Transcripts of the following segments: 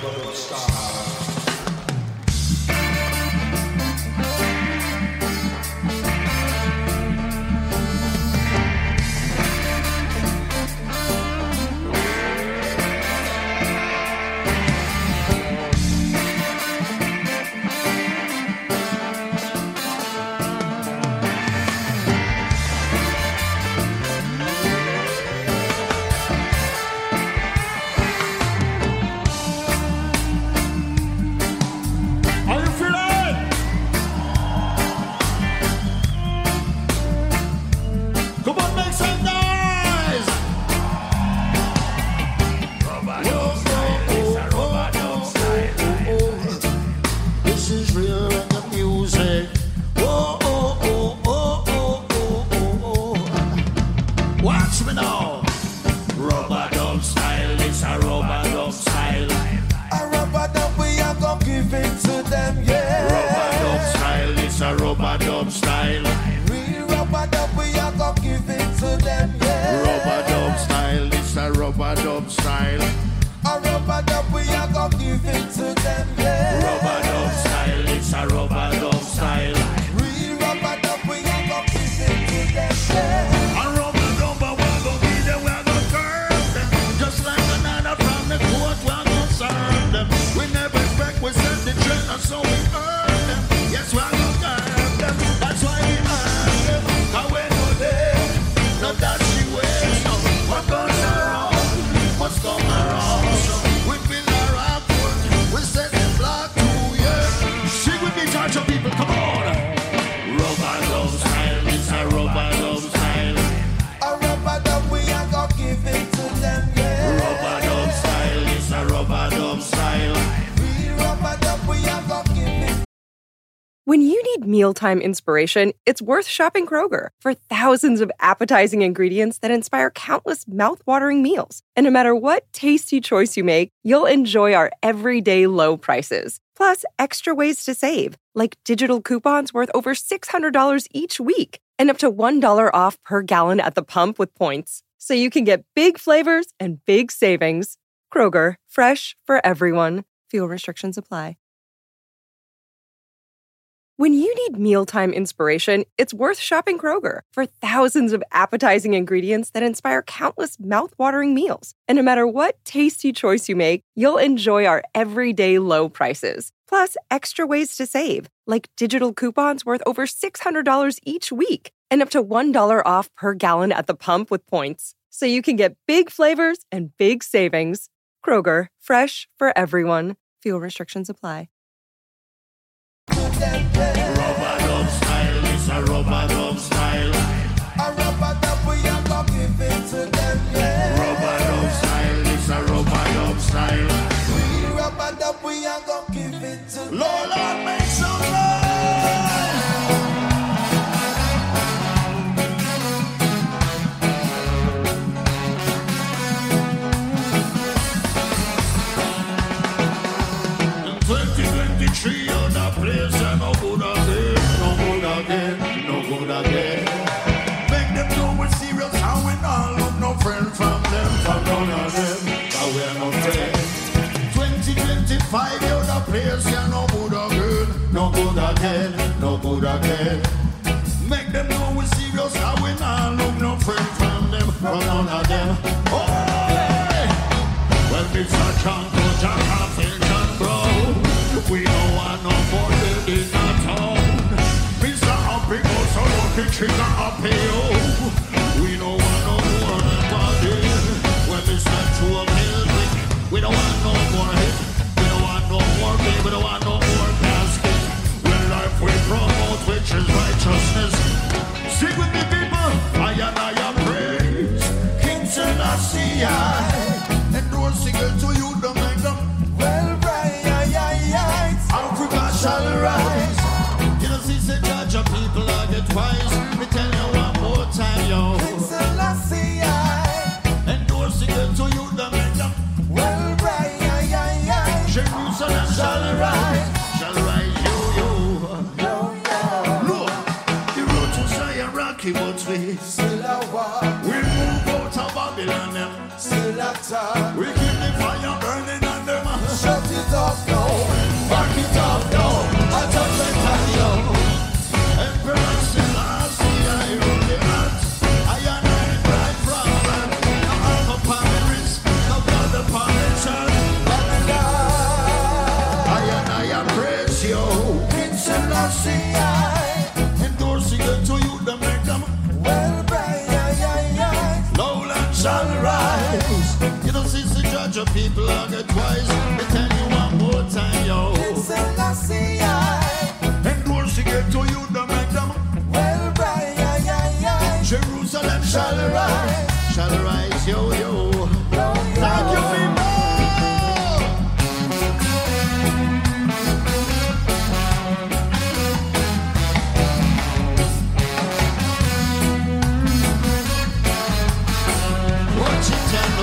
When you need mealtime inspiration, it's worth shopping Kroger for thousands of appetizing ingredients that inspire countless mouth-watering meals. And no matter what tasty choice you make, you'll enjoy our everyday low prices. Plus, extra ways to save, like digital coupons worth over $600 each week and up to $1 off per gallon at the pump with points. So you can get big flavors and big savings. Kroger, fresh for everyone. Fuel restrictions apply. When you need mealtime inspiration, it's worth shopping Kroger for thousands of appetizing ingredients that inspire countless mouth-watering meals. And no matter what tasty choice you make, you'll enjoy our everyday low prices. Plus, extra ways to save, like digital coupons worth over $600 each week and up to $1 off per gallon at the pump with points. So you can get big flavors and big savings. Kroger, fresh for everyone. Fuel restrictions apply. Rub-a-dub style, it's a rub-a-dub style. A rub-a-dub, we are gonna give it to them, yeah. Rub-a-dub style, it's a rub-a-dub style. We rub-a-dub, we are gonna give it to them. Lord, make some noise. 2023 on the place and no good again, no good again, no good again. Make them know we're serious and we not look no friend from them, from none of them, cause we're no friends. 2025 on the place and no good again, no good again, no good again. Make them know we're serious and we not look no friend from them, from none of them. Oh, yeah. Well, Mr. John, John, John, bro. We don't want no more dead in the town. Mr. Happy goes so lucky trigger happy, oh. We don't want no more nobody. When Mr. True music, we don't want no more hit. We don't want no more game, we don't want no more casket. When life we promote, which is righteousness. Sing with me, people, I praise King Selassie. Endorsing it to you, the make them well right. Africa shall rise. You know, see, say, judge of people are get wise. Me tell you one more time, yo. King Selassie, endorsing it to you, the make them well right. Jerusalem shall rise. Shall rise, yo. Look, the road to Zion rocky, but we still a war. We move out of Babylon, them still a talk. We keep the fire burning on them. Shut it your people are get twice. Me tell you one more time, yo. And once you get to you, don't make them. Well, right, Jerusalem shall rise, yo, yo. Thank you, people. Watch it and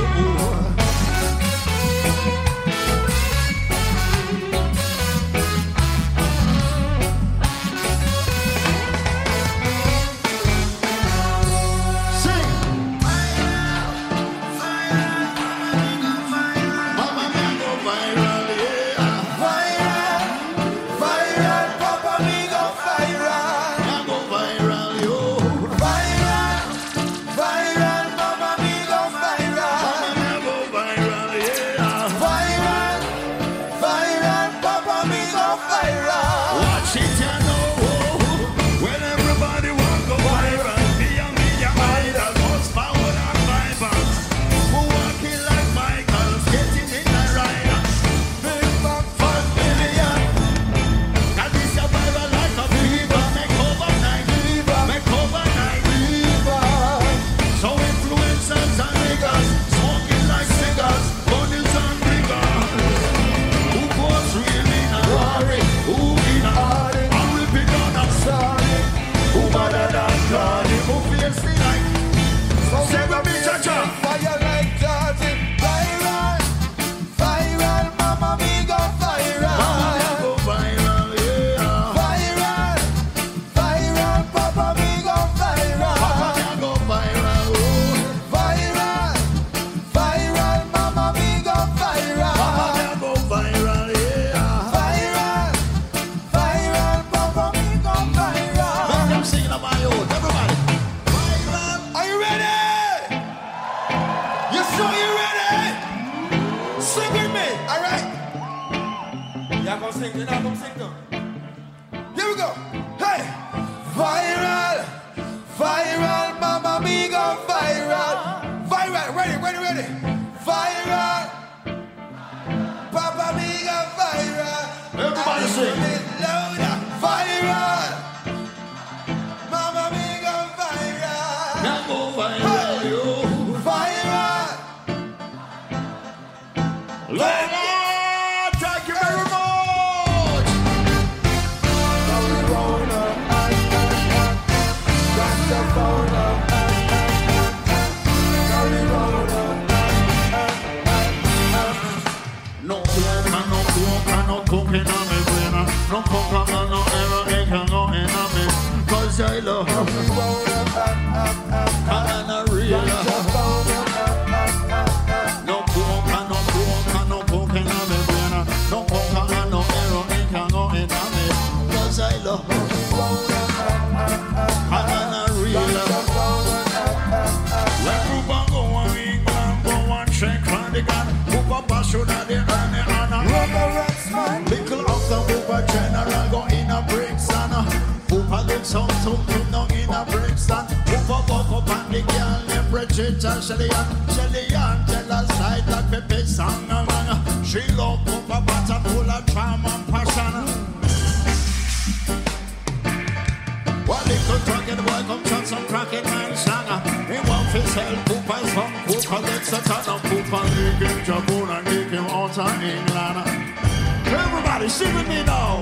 everybody sing with me now.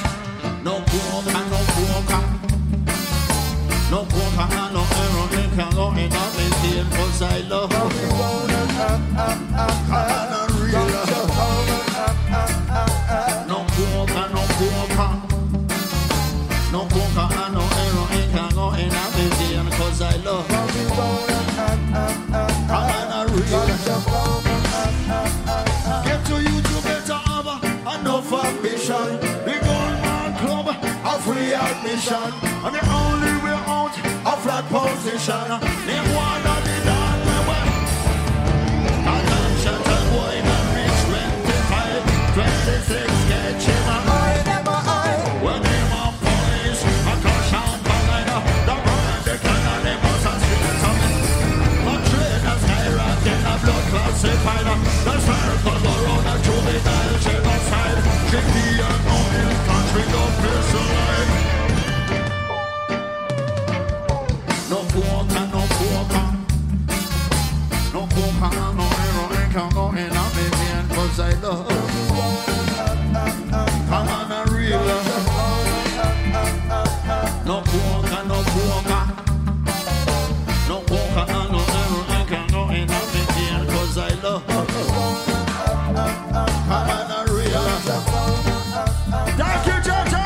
No pork and no pork. No pork and no arrow, they can go in on me team, cause I love you. No pork and no pork. No pork and no arrow, they can go in on me team, cause I love you. Get to you to better have enough ambition. The Goldman Club, a free admission. And the only way out, a flat position. Name one of the dog we went. Attention to boy, man, reach 25, 26, get him a eye, never eye. When him on police, a caution behind the brand, the cannon, they must have seen something. A train of skyrocket, a blood classified. love. Come on, a real love. No poker, no poker. No poker, no never can go in a begin, cause I love. Come on, a real love. Thank you, Georgia.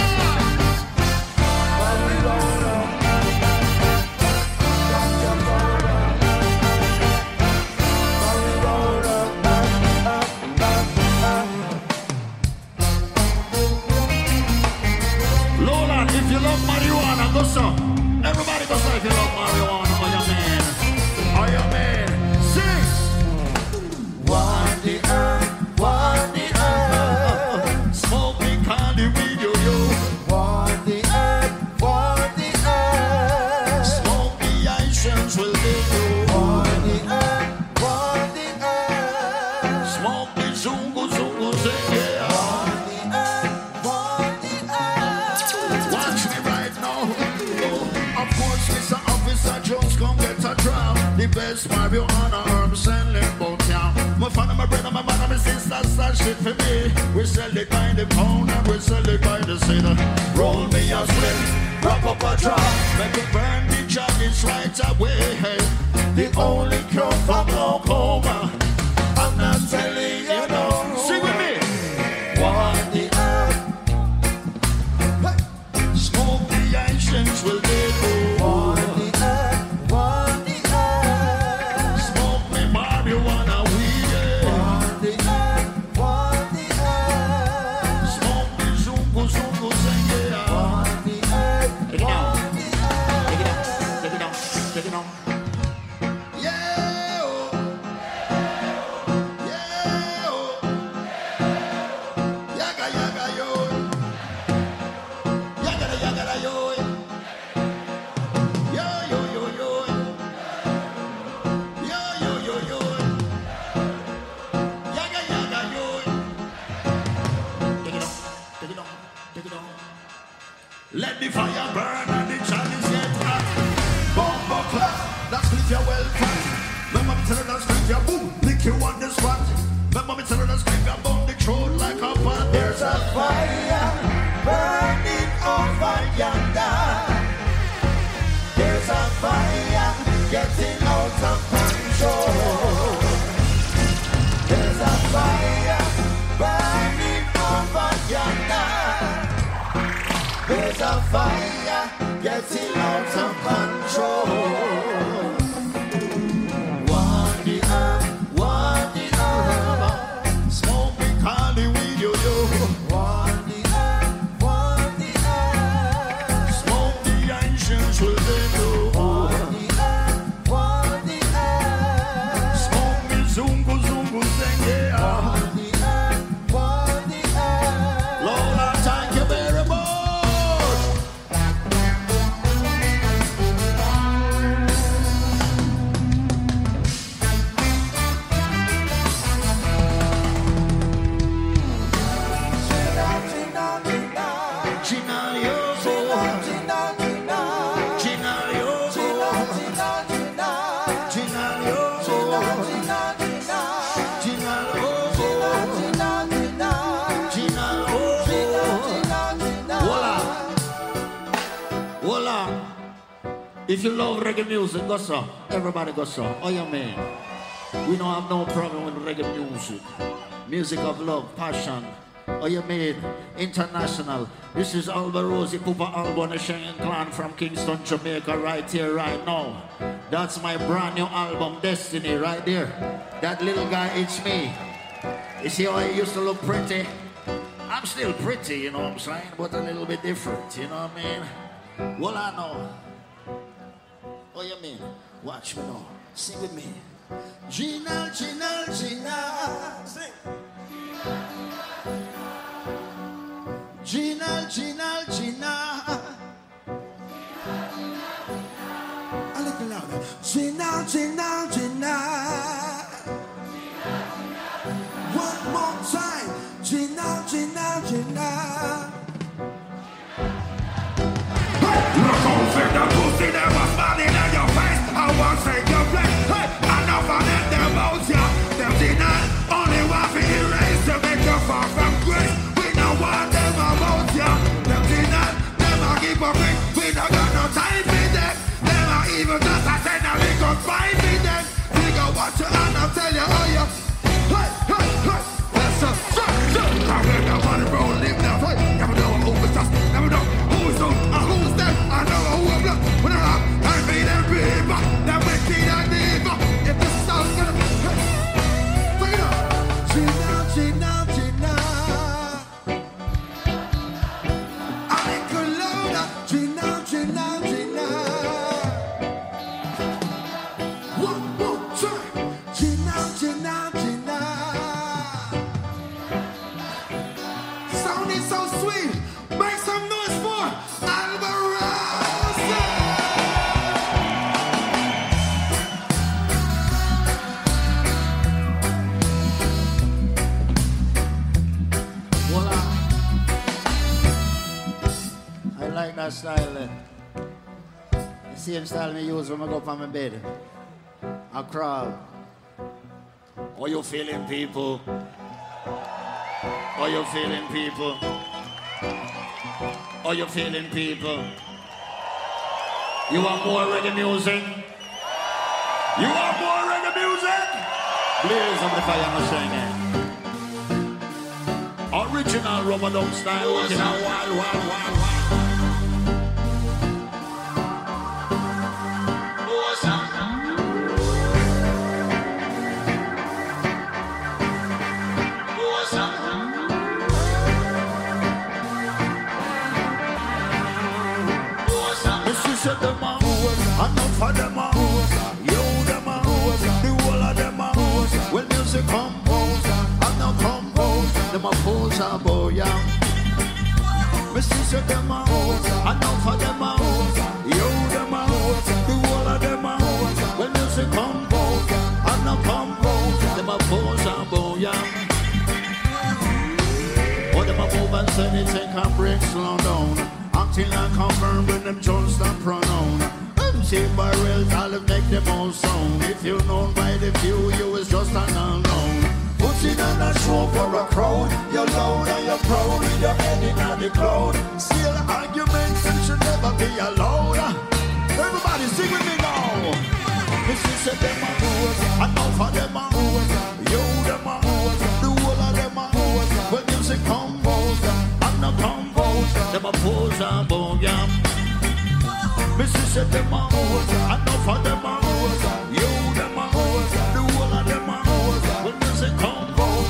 If you love marijuana, go so. Everybody go so if you love marijuana. Oh, your man. Oh, your man. Sing. Walk the earth, walk the earth. Smoke me candy with you, yo. Walk the earth, walk the earth. Smoke the Asians will be you. Walk the earth, walk the earth. Smoke the zungu, zungu, zing, yeah. Jones come get a drum. The best marijuana herbs selling bout town. My father, my brother, my mother, my sister start shit for me. We sell it by the pound and we sell it by the cedar. Roll me a split, wrap up a drop. Make it burn the jollies right away. Hey, the only cure for glaucoma. I'm not telling you no. Sing with me. Walk the earth. Hey. Smoke the ancients will be cool. Let the fire burn and the chalice get hot. Bomba clap, that's if you're well cut. Remember me tell her that's if you're boom, lick you on the spot. Remember me tell her that's if you're bomb the throat like a pot. There's a fire burning over yonder. There's a fire getting out of control. There's a fire burning over yonder. There's a fire getting out of control. Walk the earth, walk the earth. Smoke me candy with you, yo. Walk the earth, walk the earth. Smoke the ancients will they do. Walk the earth, walk the earth. Smoke me zungu, zungu, sing, yeah. Walk the earth, walk the earth. Lord, I thank you very much. If you love reggae music, go so. Everybody go so. Oh, yeah, man. We don't have no problem with reggae music. Music of love, passion. Oh, yeah, man. International. This is Alba Rosie Pupa Alba and the Shengen Clan from Kingston, Jamaica, right here, right now. That's my brand new album, Destiny, right there. That little guy, it's me. You see how I used to look pretty? I'm still pretty, you know what I'm saying? But a little bit different, you know what I mean? Well, I know. Oh, you mean? Watch me now. Sing with me. Gina, Gina, Gina. Sing. Gina, Gina, Gina. A little louder. Gina, Gina, Gina. One more time. Gina, Gina, Gina. Look how sick the pussy them was smiling in your face. I won't take your place. Hey, enough of them, them out ya. Them Gina only want to erase. Style, the same style me use when I go up on my bed. I crawl. Are you feeling, people? Are you feeling, people? Are you feeling, people? You want more reggae music? You want more reggae music? Blaze of the fire machine. Original rubber dub style, original wild. Enough of them are, you them are, the whole of them are. When music compose, and now compose, them a pose and boy. Me see them are, enough of them are, you them are, the whole of them are. When music compose, and now compose, them a pose and boy. Oh, them a move and send it, take a break, slow down. Acting like a burn when them just a pronoun. MC barrels, all of make them all sound. If you're known by the few, you is just an unknown. Putting on a show for a crowd. You're loud and you're proud with your head in the cloud. Still arguments that should never be allowed. Everybody sing with me now. This is a them are enough of them are. You them are, the whole of them are. When music compose, and not compose, them a pose and booyah. Missy said them are enough of them are. You them are, the whole of them are. When music compose,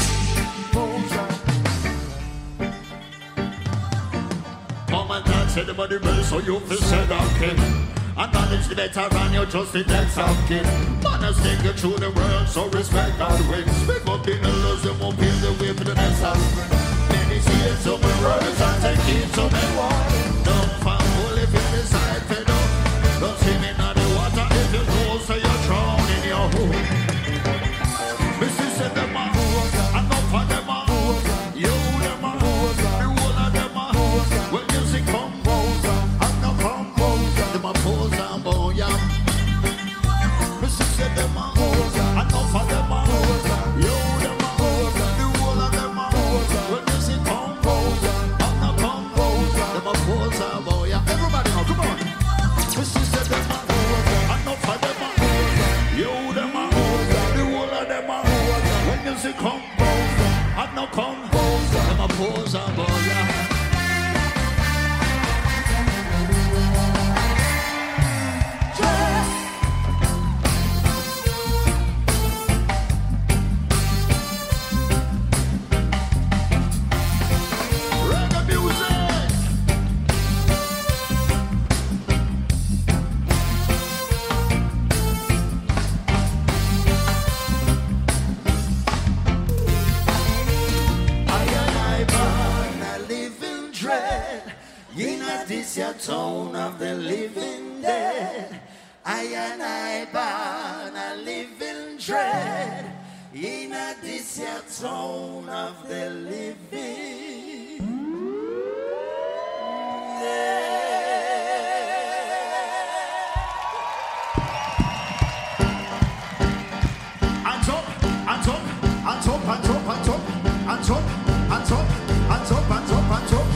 come and dance to the body bell so you feel seductive. Acknowledge the veteran, you're just the next of kin. Man has taken you through the world, so respect God wins. Speak up the elders, they won't pave the way for the next of many years to my words and take heed to my warning. Don't fall if you decide to do. Don't see me in the water if you know, so you're drowning your hole. Missy said them are, enough of them are. You them are, the whole of them are. When music compose, and now compose, them are pose and booyah. Missy said them are, enough of them are. You them are, the whole of them are. When music compose, and now compose, them are pose and booyah. Everybody now, come on. Missy said them are, enough of them are. You them are, the whole of them are. When music compose, and now compose, them are pose and booyah. This your tone of the living dead. I and I born a living dread. In a this your tone of the living dead. Hands up, hands up, hands up, hands up, hands up, hands up, hands up, hands up, hands up, hands up.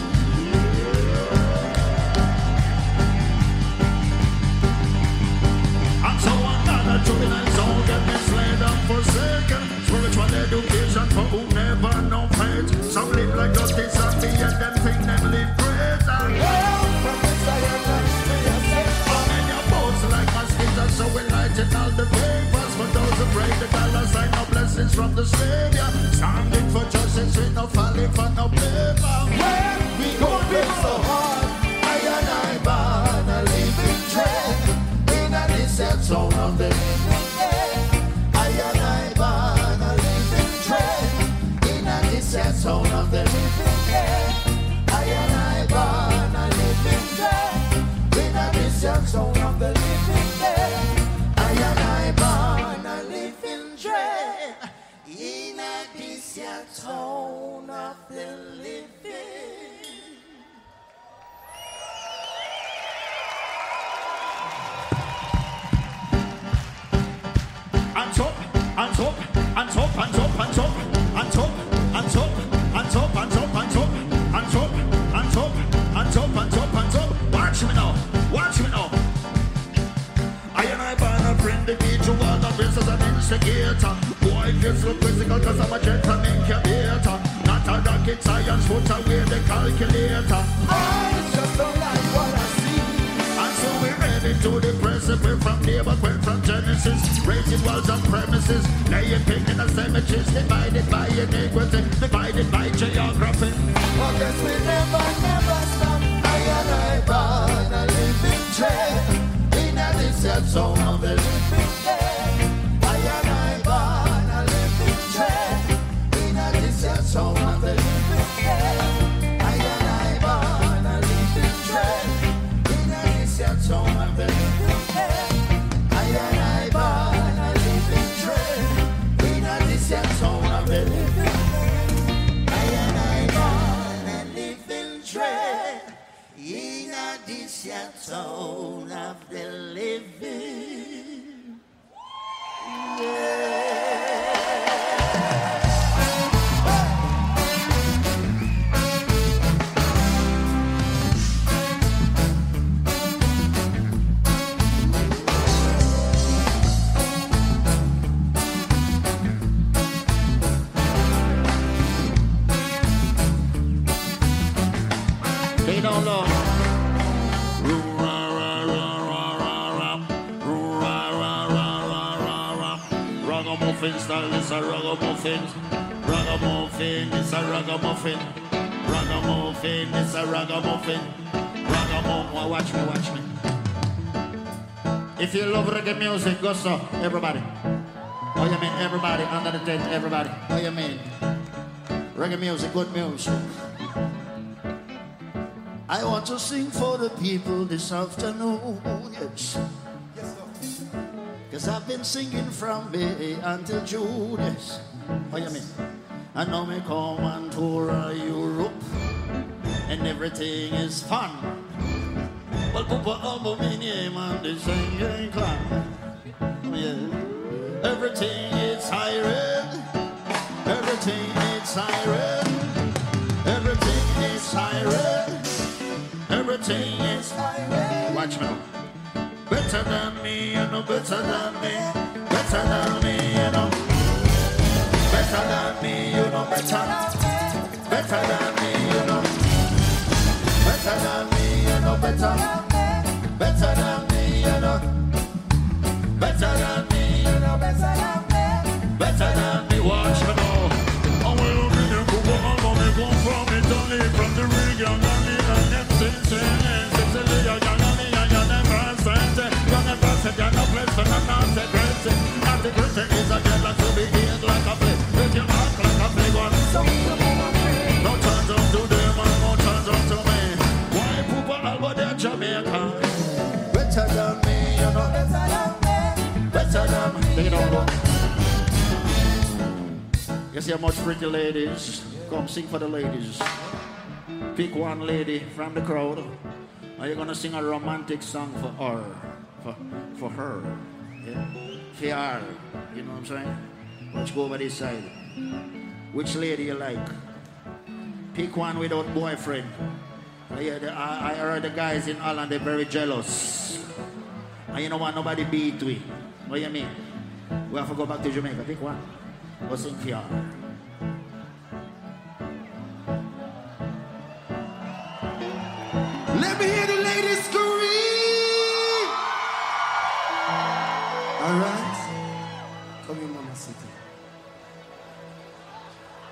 Juvenile soul get misled and forsaken. Spiritual education for who never know faith. Some live like justice and me and them think them live great. And from the science, how many are both like mosquitoes so enlighten all the papers. For those who pray the dollar sign of blessings blessings from the Savior. Standing for justice, we no falling for no paper. Well, we gon' live so hard. I and I born a living dread. In a desert zone of the living dead. I and I born a living dread. In a desert zone of the living dead. I and I born a living dread. In a desert zone of the living dead. I and I born a living dread. In a desert zone of the living. Hands up, hands up, hands up, hands up, hands up, hands up, hands up, hands up, hands up, hands up, hands up, hands up, hands up, hands up, hands up. Watch me now, watch me now. I and I ban a friend, the teacher, all the business and instigator. Boy, this look physical cause I'm a gentleman incubator. Not a rocket science, put away the calculator. I just don't like what I see. And so we're ready to the precipice from neighbor, from Genesis. Raising walls and premises, laying pig in the cemeteries. Divided by iniquity, divided by geography. I guess we never stop. I and I born a living dread. In a desert zone of the living dead. I and I born a living dread. In a desert zone of the living dead. I and I born a living dread. In a desert zone of the living dead. I and I born a living dread. In a desert zone of the living dead. I and I born a living dread. In a desert zone of the living. Yeah. They don't know. Ragamuffin style is a ragamuffin. Ragamuffin is a ragamuffin. Ragamuffin is a ragamuffin. Ragamuffin, watch me, watch me. If you love reggae music, go so, everybody. Oh, you mean everybody under the tent, everybody. Oh, you mean reggae music, good music. I want to sing for the people this afternoon, yes. Cause I've been singing from May until June, yes. What you mean? I know me come on tour Europe and everything is fun. Well, people album me name and the singing club. Yeah. Everything is siren. Everything is siren. Everything is siren. Everything is siren. Watch me now. Better than me, you know, better than me. Better than me, you know. Better than me, you know, better. Better than me, you know. Better than me, you know, better. Better than me, you know. Better than me, you know, better than me. Better than me, watch me now. I will be the Google, I'm gonna go from Italy, from the region, and the MCC, Sicily, you're no place for the nonsense. Anti-Christian is a girl to be hit like a flip. Make you act like a big one. No turns up to them and no turns up to me. Why people over there Jamaica? Better than me, you know. Better than me. They don't go. You see how much pretty ladies? Come sing for the ladies. Pick one lady from the crowd. Are you gonna sing a romantic song for her? For her, yeah. For her, you know what I'm saying? Let's go over this side. Which lady you like? Pick one without boyfriend. I heard the guys in Holland, they're very jealous. And you don't want nobody beat we. What do you mean? We have to go back to Jamaica. Pick one. Go sing for her. Let me hear the ladies scream. All right. Come here, Mama City.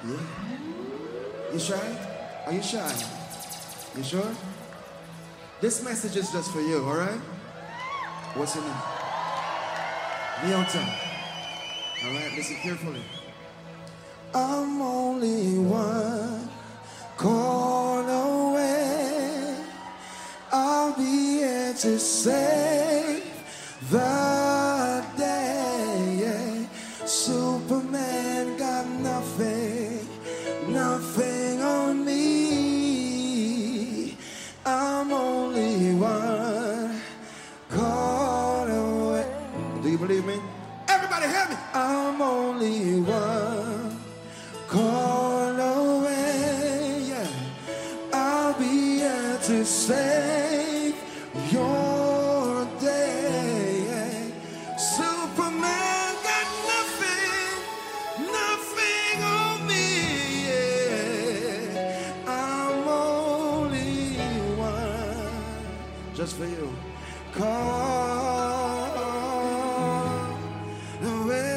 Yeah. You shy? Are you shy? You sure? This message is just for you, alright? What's your name? Leota. Alright, listen carefully. I'm only one call away. I'll be here to save the day. Superman got nothing, nothing on me. I'm only one call away. Do you believe me? Everybody hear me. I'm only one call away. Yeah. I'll be here to save your day. Superman got nothing, nothing on me. Yeah. I'm only one, just for you. Call away.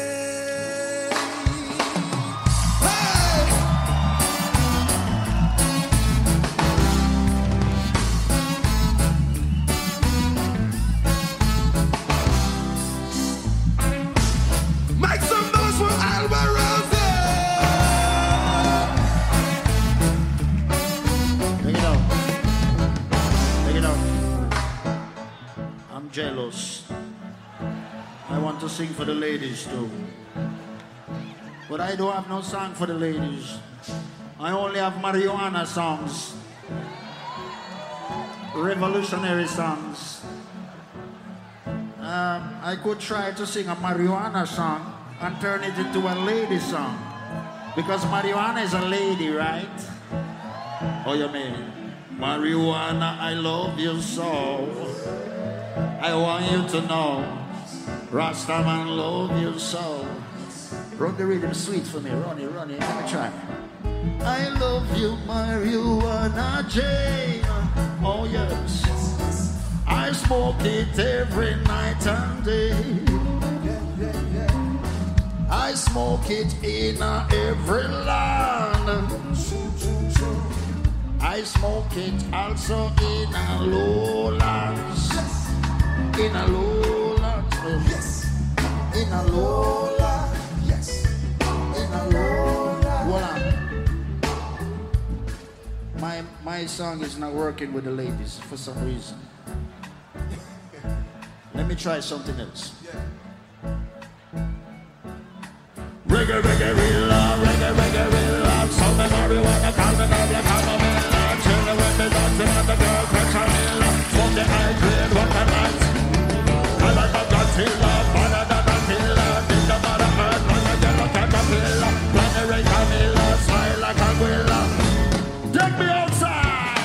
Make some noise for Alvarado. Take it out. Take it out. I'm jealous. I want to sing for the ladies too. But I don't have no song for the ladies. I only have marijuana songs. Revolutionary songs. I could try to sing a marijuana song and turn it into a lady song. Because marijuana is a lady, right? Oh, you mean? Marijuana, I love you so. I want you to know. Rastaman love you so. Run the rhythm sweet for me. Run it. Let me try. I love you, marijuana Jane. Oh, yes. I smoke it every night and day. I smoke it in every land. I smoke it also in a lowlands. In a lowlands. Yes. In a lowland. Yes. In a lowland. Voila. My song is not working with the ladies for some reason. Let me try something else. Yeah. Reggae, real, some marijuana, call me double, chillin' with me, dancing on the girl, pressure mill, smoke the high grade, what a night. I like a Godzilla, better than a killer, think about a bird, like a yellow caterpillar, planetary Camilla, smile like a gorilla. Take me outside.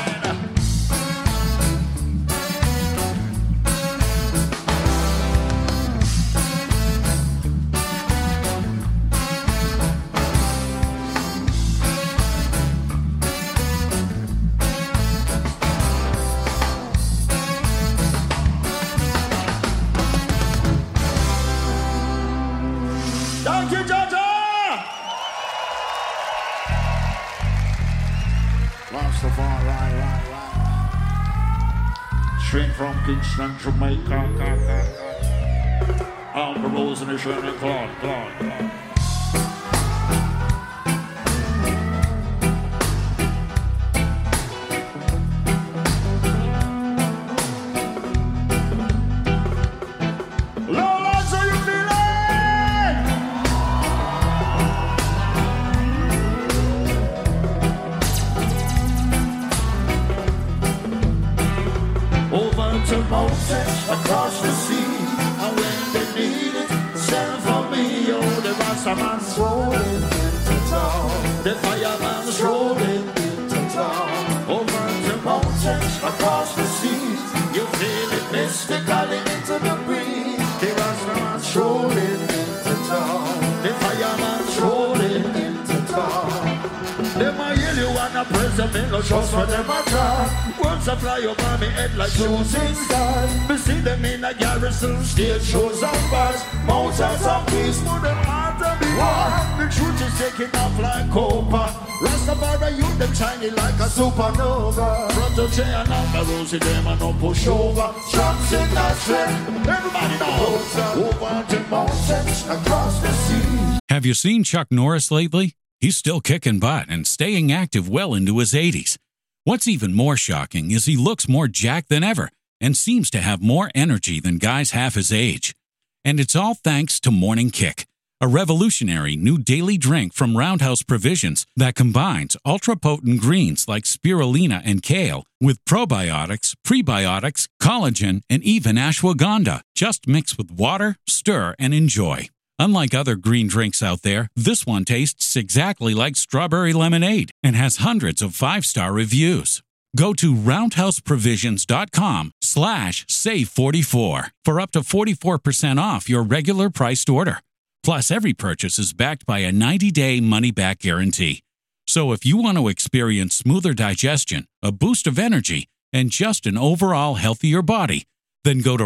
Thank you, Georgia! Rastafari, right. Straight from Kingston, Jamaica. All the rose in the shirt and Claude. Lowlands, how you feeling? Over to mountains, across the sea, and when they need it, send for me. Oh, the Rastaman's rolling into town, the fireman's rolling into town. Over to mountains, across the seas, you feel it mystically into the breeze. The Rastaman's rolling into town, the fireman's rolling into town. Them a yell you and a a present, me no trust for them at all. Once I fly over me head like shooting stars. Me see them in a garrison, stage shows and bars. Mountains of peace, put them heart and be war. The truth is taking off like copper. Rastafari youth them shining like a supernova. Front of Jay and Amber Rosie them and no push over. Trumps in that strength, everybody knows. Over the mountains, across the sea. Have you seen Chuck Norris lately? He's still kicking butt and staying active well into his 80s. What's even more shocking is he looks more jacked than ever and seems to have more energy than guys half his age. And it's all thanks to Morning Kick, a revolutionary new daily drink from Roundhouse Provisions that combines ultra-potent greens like spirulina and kale with probiotics, prebiotics, collagen, and even ashwagandha. Just mix with water, stir, and enjoy. Unlike other green drinks out there, this one tastes exactly like strawberry lemonade and has hundreds of 5-star reviews. Go to roundhouseprovisions.com/save44 for up to 44% off your regular priced order. Plus, every purchase is backed by a 90-day money-back guarantee. So if you want to experience smoother digestion, a boost of energy, and just an overall healthier body, then go to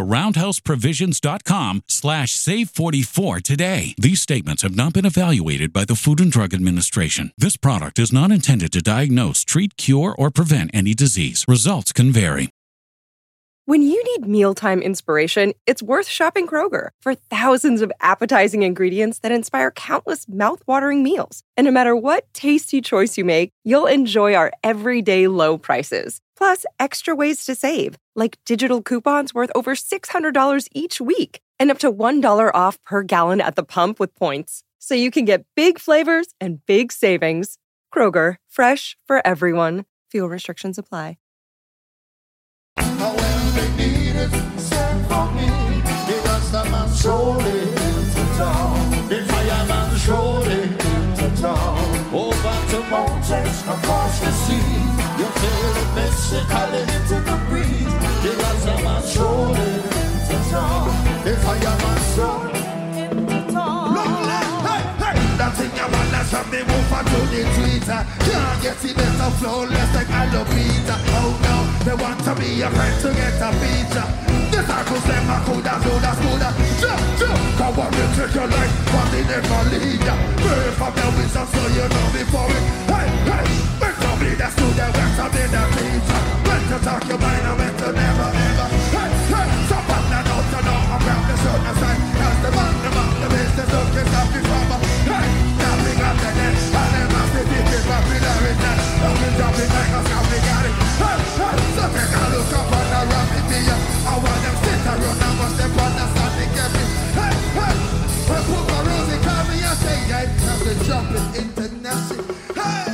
roundhouseprovisions.com/save44 today. These statements have not been evaluated by the Food and Drug Administration. This product is not intended to diagnose, treat, cure, or prevent any disease. Results can vary. When you need mealtime inspiration, it's worth shopping Kroger for thousands of appetizing ingredients that inspire countless mouth-watering meals. And no matter what tasty choice you make, you'll enjoy our everyday low prices. Plus, extra ways to save, like digital coupons worth over $600 each week and up to $1 off per gallon at the pump with points. So you can get big flavors and big savings. Kroger, fresh for everyone. Fuel restrictions apply. However they need it, send for me. The Rastaman surely into town. The fireman surely into town. Over to mountains, across the sea. You feel it basically into the breeze. The Rastaman surely into town. The fireman surely into town. Look, hey, hey. That thing you wanna from the woofer to the tweeter. Can't get it better flow, less like Alopita. Oh no, they want to be a friend to get a pizza. The circles them a coulda, coulda. Come on, you take your life, but they never leave ya. Pray from the wisdom so you know before it. Hey, hey, when to be the student, when to be the teacher. When to talk your mind and when to never, ever. Hey, hey, so put that out to know about the sun side. Cause the business don't get up before. Hey, nothing up the net, and them have to be the popularity. Don't be jumping like a scam, we got it. Hey, hey, so take a look up on the rabbit here. I want them sit around and watch them understand the game. Hey, hey, when Poopa Rosie call me and say, yeah, I'm the jumping international. Hey!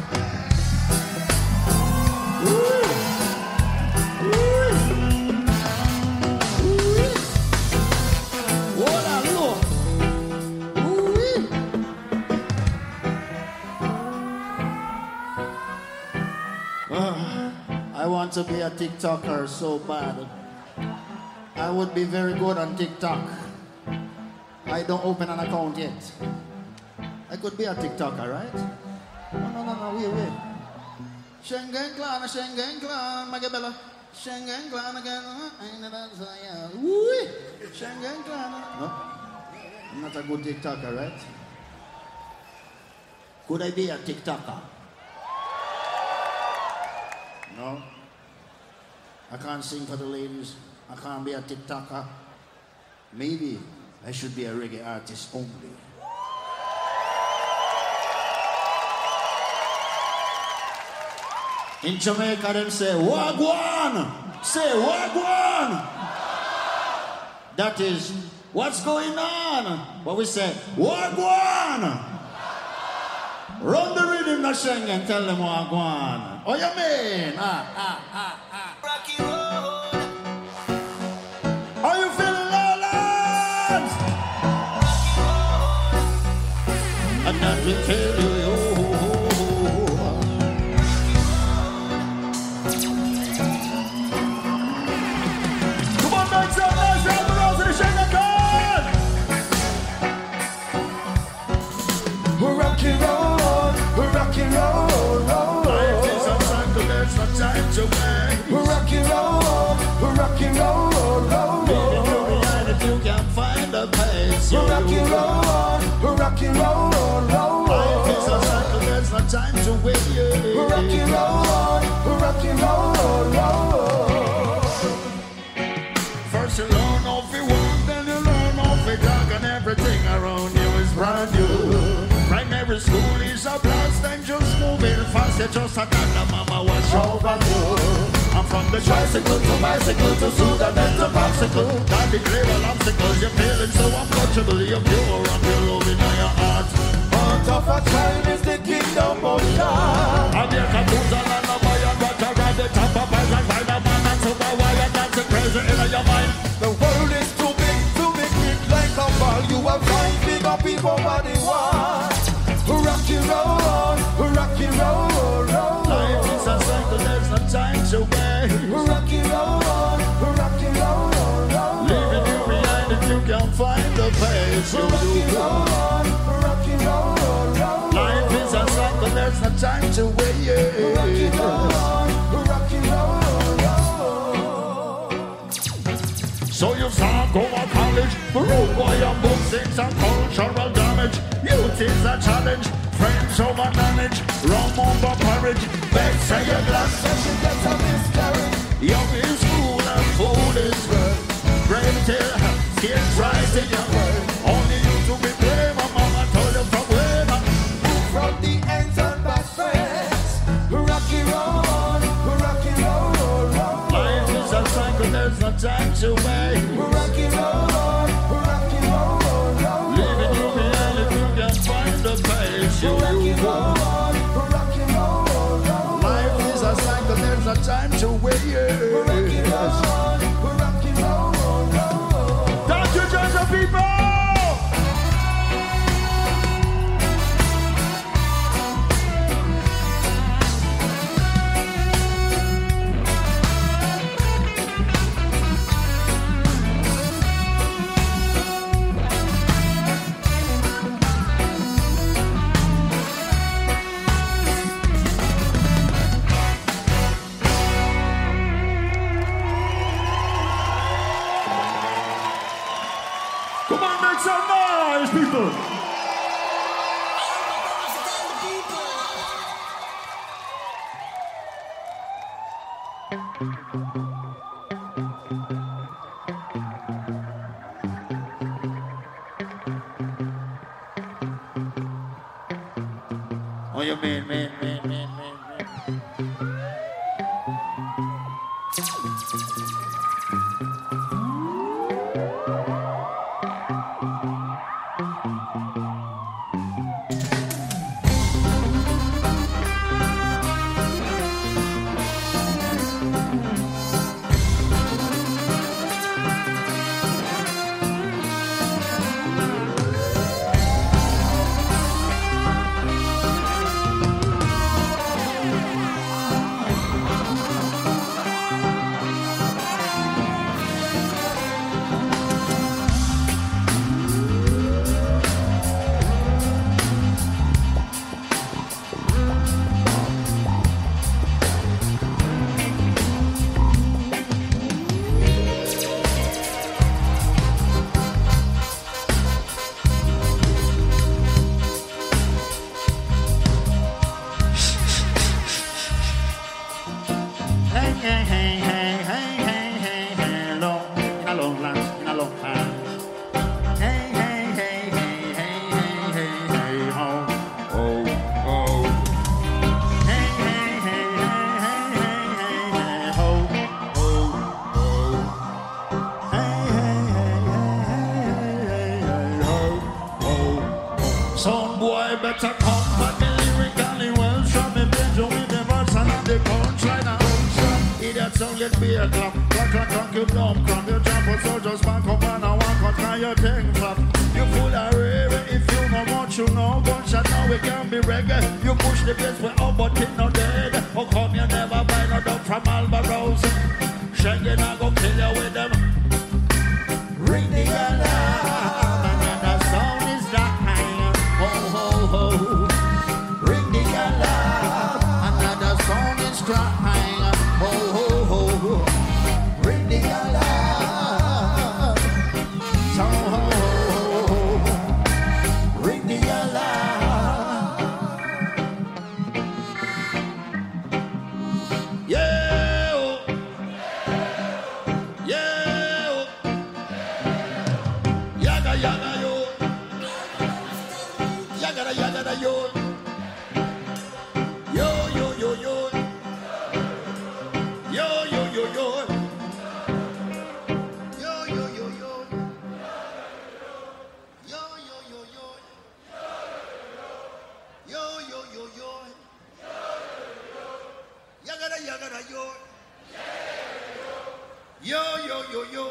I want to be a TikToker so bad. I would be very good on TikTok. I don't open an account yet. I could be a TikToker, right? No, wait. Schengen clan, Magabella. Schengen clan again. Schengen clan. No, I'm not a good TikToker, right? Could I be a TikToker? No. I can't sing for the ladies. I can't be a TikToker. Maybe I should be a reggae artist only. In Jamaica, them say, Wagwan! Say, Wagwan! That is, what's going on? What we say, Wagwan! Run the rhythm, the Schengen, tell them Wagwan. Oh, you mean? Rocky Road. Are you feeling Lowlands? And that will tell you. Come on, make some noise, round the road to the Schengen card. Rocky Road, road. Rocky road, road. Life is a cycle, there's no time to wait. Rocky road, road. First you learn off your walk, then you learn off your talk, and everything around you is brand new. Primary school is a blast, and just moving fast, you just a toddler, mama was overdue. I'm from the tricycle to bicycle to soda, then to popsicle. Got the clear obstacles, you're feeling so untouchable, you're pure and you're loving in your heart. Heart of a child is the kingdom of God. And there can do the land of iron, but around the top of us and find a man and super wire, that's crazy in your mind. The world is too big to make it like a ball. You will find bigger people what they want. Rocky road, road. Life is a cycle, there's no time to wait. Rocky road, road. Leaving you behind if you can't find the pace. Rocky road. Life is a cycle, there's no time to wait. Rocky road. So you start go to college, road boy and book things and cultural damage. Youth is a challenge, friends over manage, rum over porridge, beg say your glass. She gets a miscarriage. Young is cool and food is good. Brave till skin tries in your word. Only you to be brave, my mama told you from where. From the ends and back friends. Rocky road, road. Life is a cycle, there's no time to wait. Rocky road, road. Leaving you behind if you can find the pace. Rocky road, road. Life is a cycle, there's no time to wait. Rocky road, road. Don't you judge the people! Come on, make some noise, people! Oh, you mean. Some boy better come back lyrically well. Show me Benjo with the verse and the punchline and ocean. Idiot song get be a clap. Clap, you dumb crumb. You jump on soldiers back up and I walk out now you take flap. You full of rave if you know what you know. Gunshot now we can be reggae. You push the place with up but it no dead. How come you never buy no dog from Albaros? Schengen I go kill you with them. Ring the alarm and the sound is dying. Ho ho ho. Ring the alarm and the sound is crying. Ho ho ho. Ring the alarm. So ho ho ho. Ring the alarm. Yo, yo, yo, yo.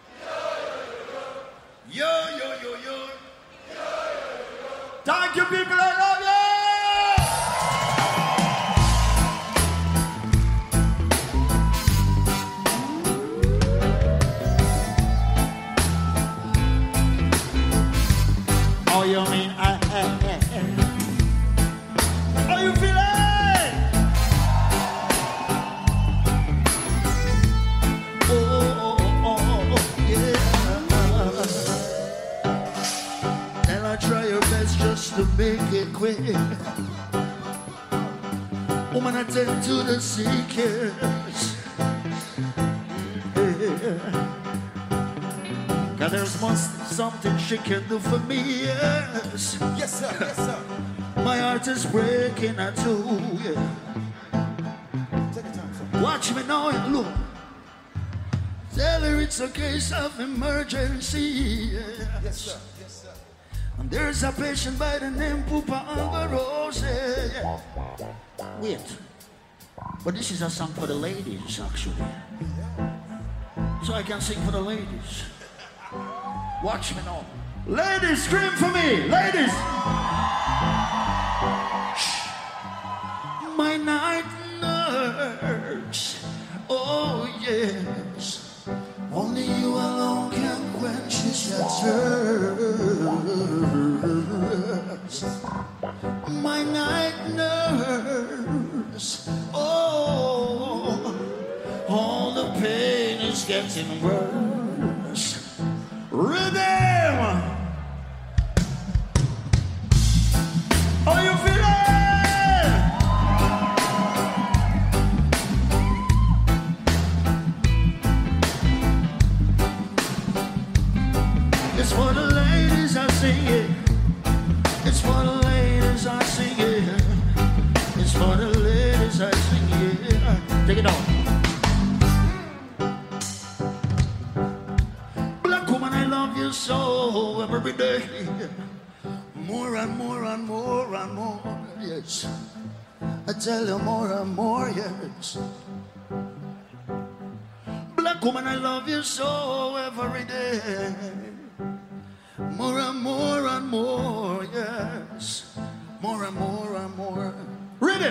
Yo, yo, yo, yo. Thank you, people. I love you. Oh, you mean how you feeling? Oh, yeah. And I try your best just to make it quick. Woman, I tend to the seekers. Yeah. Cause there's something she can do for me, yes. Yes, sir. Yes, sir. My heart is breaking at two, yeah. Take your time, sir. Watch me now and look. Tell her it's a case of emergency, yeah. Yes, sir. Yes, sir. And there's a patient by the name Pupa Ambarose, yeah. Wait. But this is a song for the ladies, actually. So I can sing for the ladies. Watch me now. Ladies, scream for me. Ladies. My night nurse. Oh, yes. Only you alone can quench this thirst. My night nurse. Oh, all the pain is getting worse. Rhythm! Are you feeling? It's for the ladies I sing it. It's for the ladies I sing it. It's for the ladies I sing it. Take it on. So every day, more and more and more and more, yes. I tell you more and more, yes. Black woman, I love you so every day. More and more and more, yes. More and more and more. Rhythm!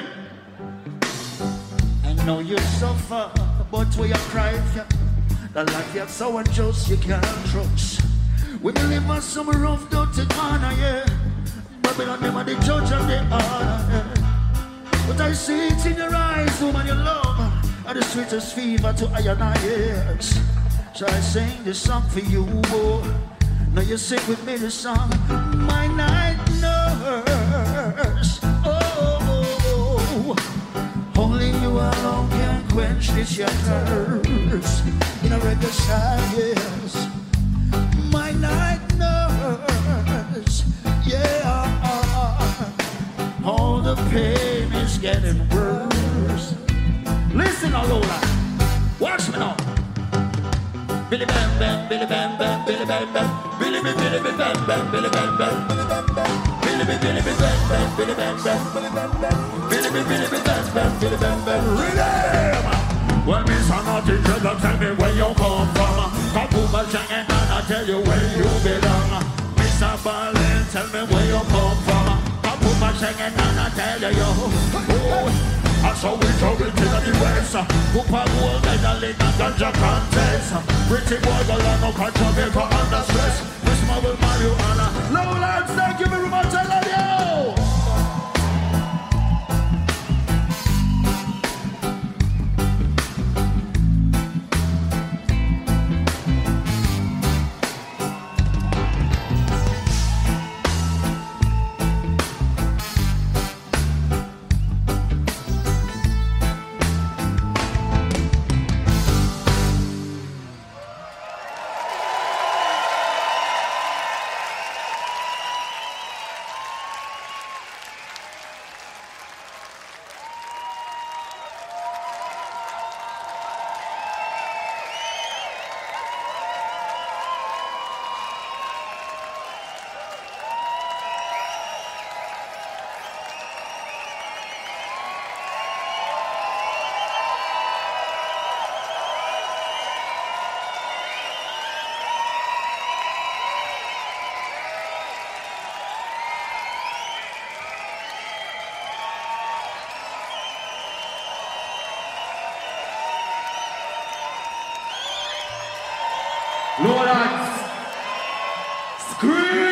I know you suffer, but we are crying. The life you have so unjust you can't trust. We live on some rough, dirty corner, yeah. Babylon, them are the judge of the honor, yeah. But I see it in your eyes, woman, you love, and the sweetest fever to iron ears. So I sing this song for you, boy. Now you sing with me this song. My night nurse, oh, only you alone can quench this your thirst. In a regular side, yes. My night nurse, yeah. All the pain is getting worse. Listen, Alola, watch me now. Billy bam bam, Billy bam bam, Billy bam bam, Billy bam bam, Billy bam bam, Billy bam bam, Billy bam bam, Billy bam bam, Billy bam bam. Rhythm. Well, Miss Naughty, tell me where you come from. Kapuma Shangan, and I tell you where you belong. Mr. Berlin, tell me where you come from. Kapuma Shangan, and I tell you. Oh, I saw we throw it in the West. Kupa gold medal in the ganja contest. Pretty boy, girl, I no control me for under stress. Miss Marvel Marijuana. Lowlands, thank you very much, I love you. Lord, scream!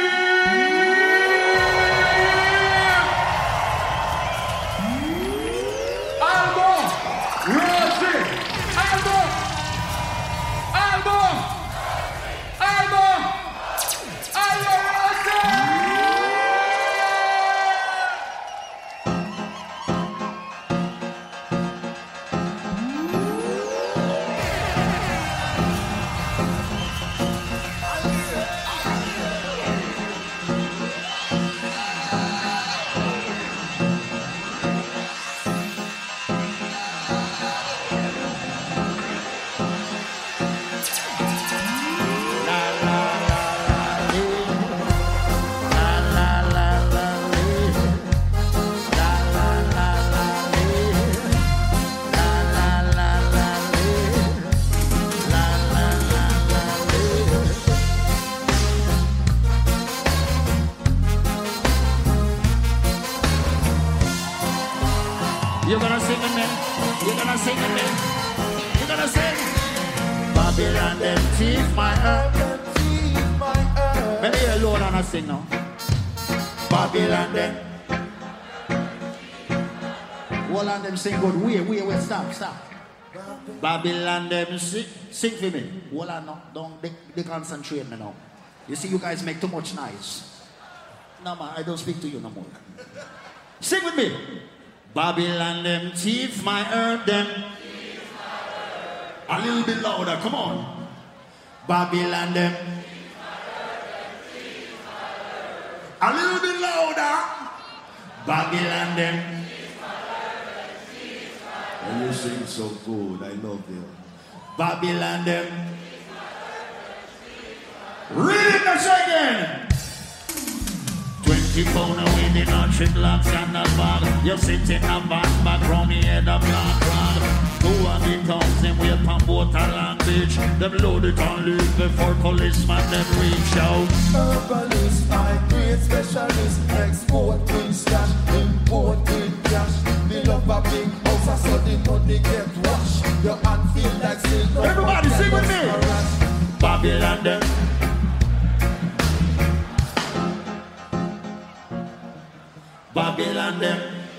You're gonna sing with me. You're gonna sing with me. You're gonna sing. Babylon, them thief my earth. Maybe you alone and I sing now. Babylon, them. All of them sing good. Wait, stop. Babylon, them sing for me. All of them, don't they concentrate me now. You see, you guys make too much noise. No, man, I don't speak to you no more. Sing with me. Babylon, them thief my earth, them. A little bit louder, come on. Babylon, them. A little bit louder. Babylon, them. And you sing so good, I love you. Babylon, them. Read it again. 20 pound of weed in a trick locks and a bag. You sit in a background, you hear the black rag. 2 of the tongues, them wait on boat along beach. Them load it on leave before policemen them reach out. Herbalist, high grade specialist, export in stash, import in cash. Me love a big house, I saw the money get washed. Your hand feel like still. Everybody sing with me. Babylon, them. Babylon, them.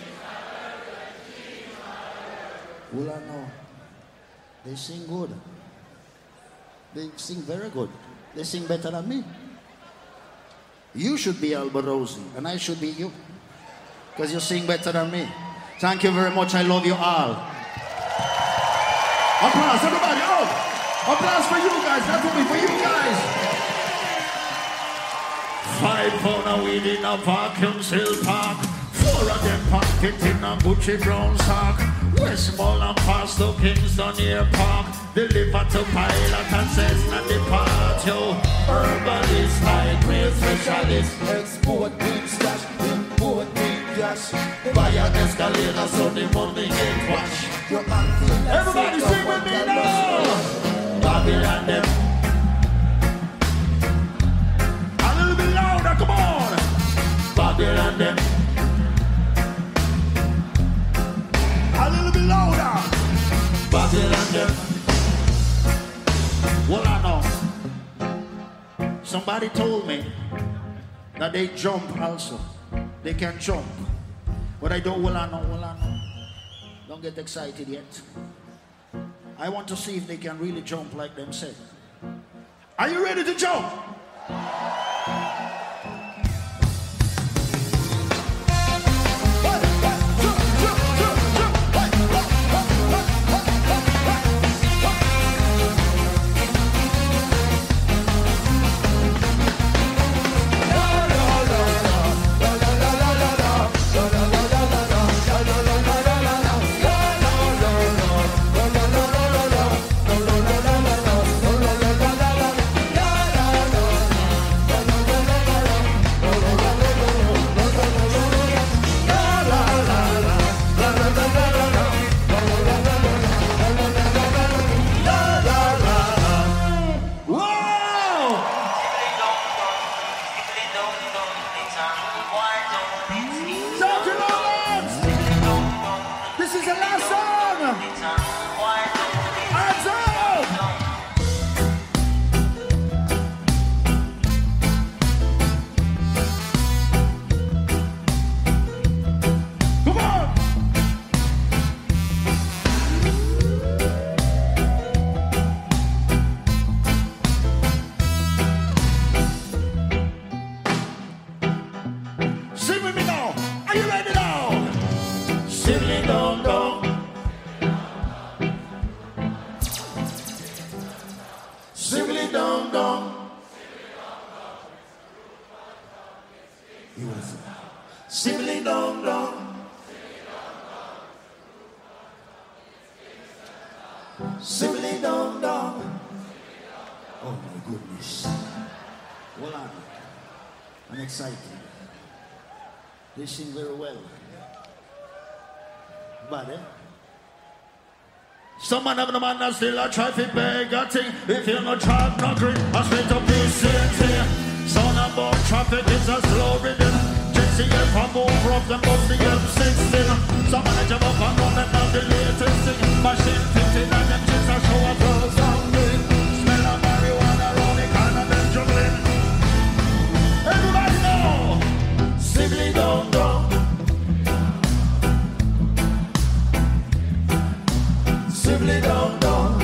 Well, I know. They sing good. They sing very good. They sing better than me. You should be Alborosi, and I should be you. Because you sing better than me. Thank you very much. I love you all. Applause, everybody. Oh! Applause for you guys. That will be for you guys. 5 pound of weed in a vacuum seal park. 4 of them pocket in a Gucci brown sock. Westmall and pass to Kingston Air Park. Deliver to pilot and says not depart. Yo, herbalist, high grade specialist. Export in stash, import in cash. Buy an escalator so the money get washed. Your hand feel like Everybody still. sing with me now. Babylon, them. A little bit louder, come on. Babylon, them. A little bit louder. Babylon, them. Well, I know. Somebody told me that they jump also. They can jump. But I don't, well, I know. Don't get excited yet. I want to see if they can really jump like themselves. Are you ready to jump? Sibling dong dong. Oh my goodness. Hold on. I'm excited. They sing very well. But some man have no man that still a try to beg a thing. If you no trap, no green, I straight up this city. Son about traffic is a slow rhythm. Jesse F from move rough, them bust the M16. Some man jump up and run them down the latest thing. Machine 50 and them chicks a show up for something. Smell of marijuana around the corner, them juggling. Everybody know, Sibley Dong Dong. Sibley Dong Dong.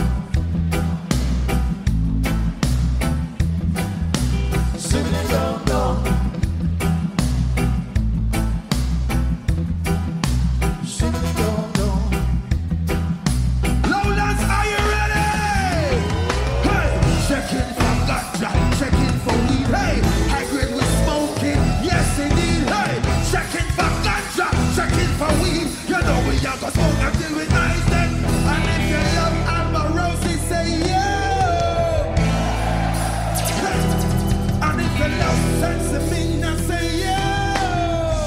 Sibley Dong Dong. Sibley Dong Dong. Lowlands, are you ready? Hey, checking for ganja, checking for weed. Hey, high grade with smoking, yes indeed. Hey, checking for ganja, checking for weed. You know we are gonna smoke until we nice then. And if you love Alma-Rosie, say yeah. Hey, and if you love Sensimina, say yeah.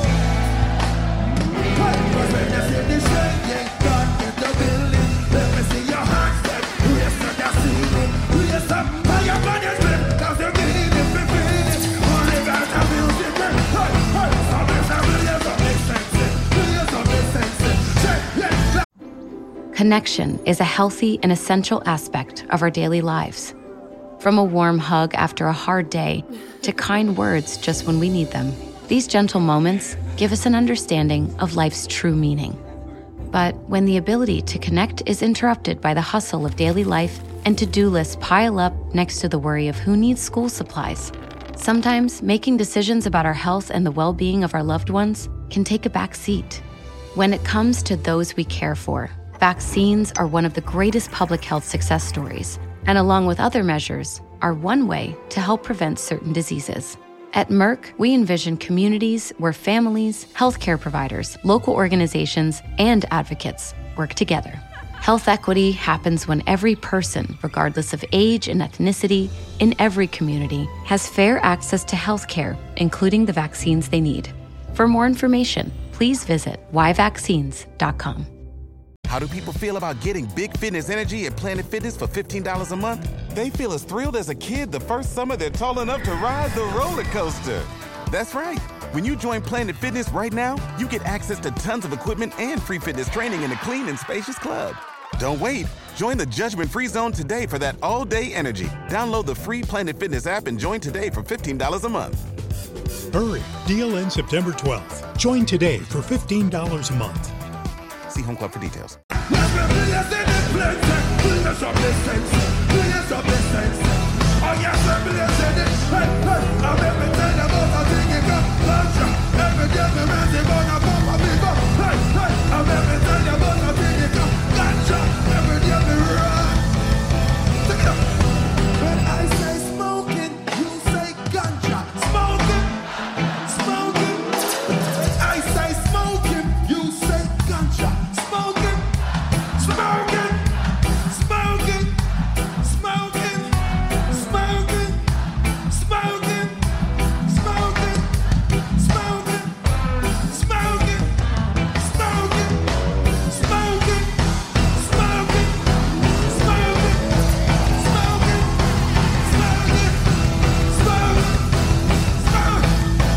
Hey, but when you see the shade, God in the building. Let me see your hands then. Raise to the ceiling. Raise up fire management. Cause you're getting it for free. Only got a music. Hey, hey, some is a raise up the senses. Raise up the senses. Check, yeah. Connection is a healthy and essential aspect of our daily lives. From a warm hug after a hard day to kind words just when we need them, these gentle moments give us an understanding of life's true meaning. But when the ability to connect is interrupted by the hustle of daily life and to-do lists pile up next to the worry of who needs school supplies, sometimes making decisions about our health and the well-being of our loved ones can take a back seat. When it comes to those we care for, vaccines are one of the greatest public health success stories, and along with other measures, are one way to help prevent certain diseases. At Merck, we envision communities where families, healthcare providers, local organizations, and advocates work together. Health equity happens when every person, regardless of age and ethnicity, in every community, has fair access to healthcare, including the vaccines they need. For more information, please visit whyvaccines.com. How do people feel about getting Big Fitness Energy at Planet Fitness for $15 a month? They feel as thrilled as a kid the first summer they're tall enough to ride the roller coaster. That's right. When you join Planet Fitness right now, you get access to tons of equipment and free fitness training in a clean and spacious club. Don't wait. Join the judgment-free zone today for that all-day energy. Download the free Planet Fitness app and join today for $15 a month. Hurry. Deal ends September 12th. Join today for $15 a month. See Home Club for details. When I say smoking, you say ganja. Smoking, smoking. I say smoking, you say ganja. Smoking, smoking, smoking, smoking, smoking, smoking, smoking, smoking, smoking, smoking, smoking, smoking, smoking, smoking, smoking.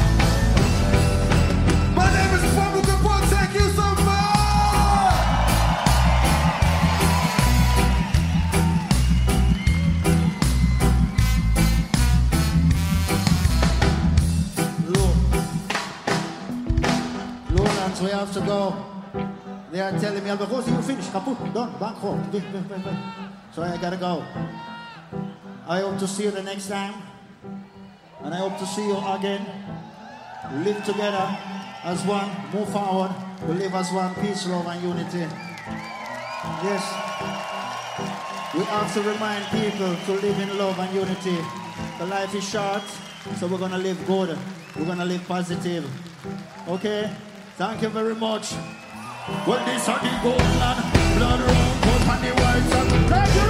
My name is Pablo Capone, thank you so much. Lowlands, we have to go. They are telling me, Alba-Rosie, you finished, kaput, done, bankroll. So I gotta go. I hope to see you the next time. And I hope to see you again. Live together as one, move forward. We live as one, peace, love, and unity. Yes. We have to remind people to live in love and unity. The life is short, so we're gonna live good. We're gonna live positive. Okay? Thank you very much. Well, this are the golden blood round. on the white side. Take you